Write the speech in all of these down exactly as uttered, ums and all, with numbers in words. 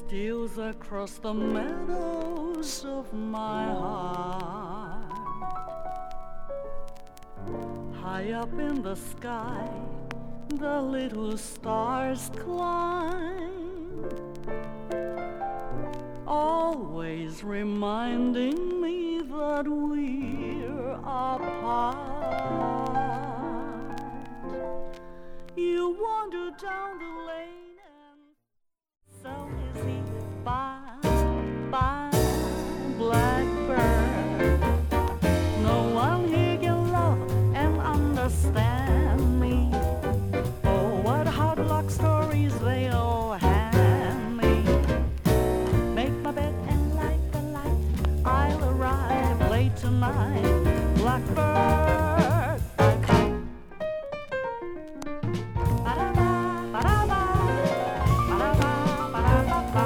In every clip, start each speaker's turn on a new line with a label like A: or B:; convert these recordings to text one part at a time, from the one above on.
A: dews across the meadows of my heart. High up in the sky, the little stars climb, always reminding me that we're apart. You wander down the lane and so easy. Bye, bye, blackbird. No one here can love and understand me. Oh, what hard luck stories they all hand me. Make my bed and light the light. I'll arrive late tonight. Blackbird, I come. Ba-da-ba, ba-da-ba, ba-da-ba, ba-da-ba-ba.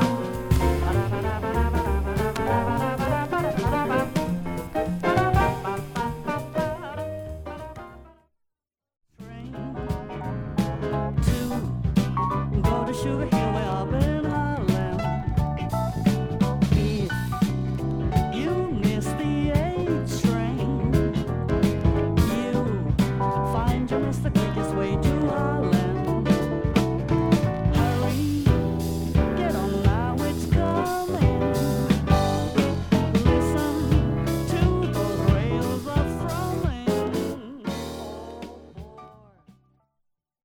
A: Go to Sugar Hill way up in Harlem. If you miss the A train, you find you miss the quickest way to